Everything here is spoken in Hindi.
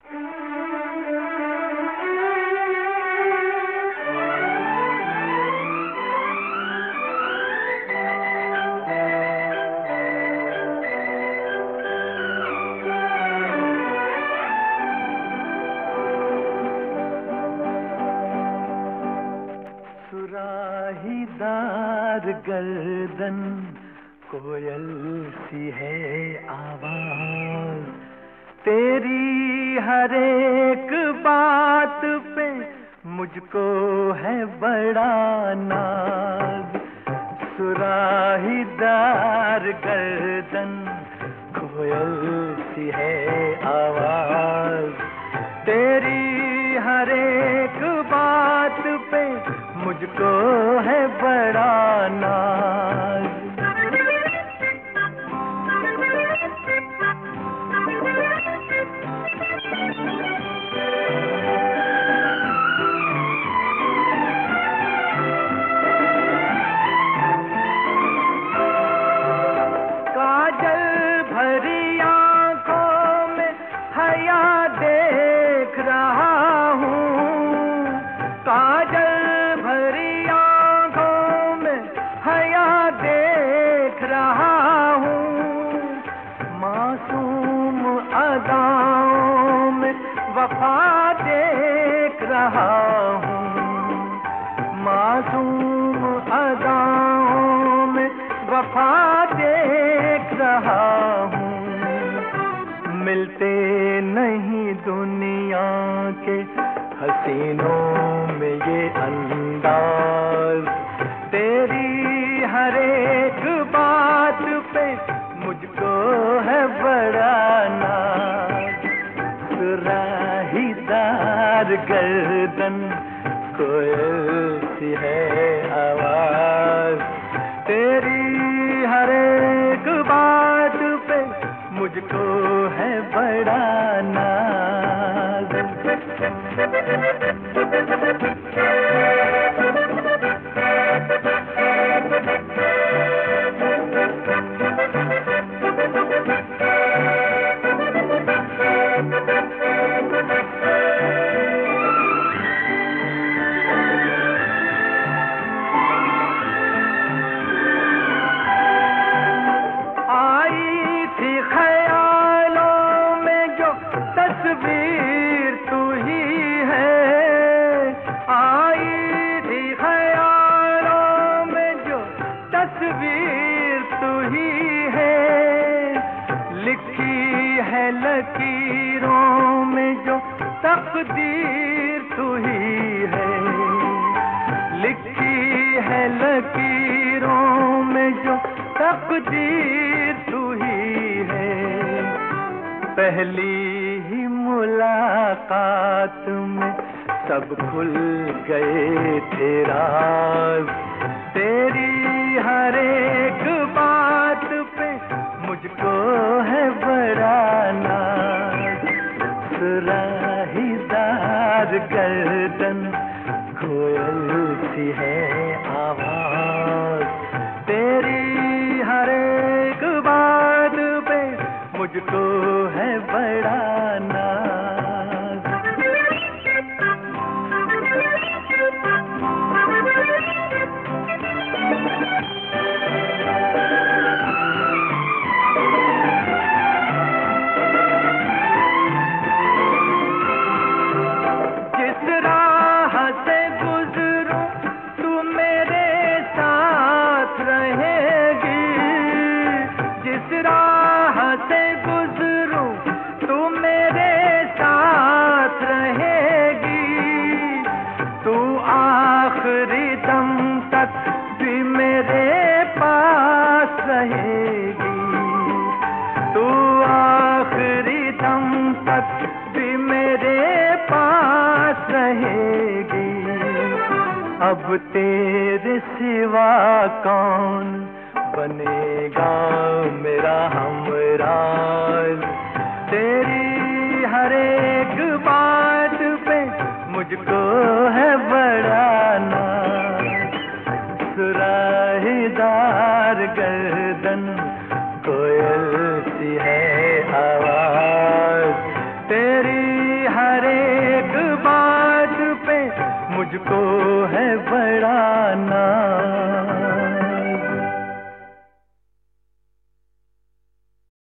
सुराहीदार गर्दन, कोयल सी है आवाज, तेरी हर एक बात पे मुझको है बड़ा नाज। सुराहीदार गर्दन, कोयल सी है आवाज, तेरी हर एक बात पे मुझको है बड़ा नाज। काजल भरी आंखों में हया देख रहा हूँ, काजल भरी आंखों में हया देख रहा हूँ, मासूम अदाओं में वफा देख रहा हूँ, मासूम अदाओं में वफा देख रहा हूँ। मिलते नहीं दुनिया के हसीनों में ये अंदाज, तेरी हर एक बात पे मुझको है बड़ा नाज। सुराहीदार गर्दन, कोयल सी है आवाज, तेरी हर एक बात पे मुझको है बड़ा नाज। तस्वीर तू ही है, आई थी ख्यालों में जो तस्वीर तू ही है, लिखी है लकीरों में जो तकदीर तू ही है, लिखी है लकीरों में जो तकदीर तू ही है। पहली ही मुलाकात में सब खुल गए थे राज, तेरी हर एक बात पे मुझको है बड़ा नाज। सुराहीदार गर्दन, कोयल सी है आवाज, तेरी हर एक बात पे मुझको है बड़ा नाज। जिस राह से गुजरूं तू मेरे साथ रहेगी, जिस राह से गुजरूं तू मेरे साथ रहेगी, तू आखिरी दम तक भी मेरे पास रहेगी, तू आखिरी दम तक भी मेरे पास रहेगी। अब तेरे सिवा कौन बनेगा मेरा हमराज, तेरी हर एक बात पे मुझको है बड़ा नाज। सुराहीदार गर्दन, कोयल सी है आवाज, तेरी मुझको है बड़ा नाज।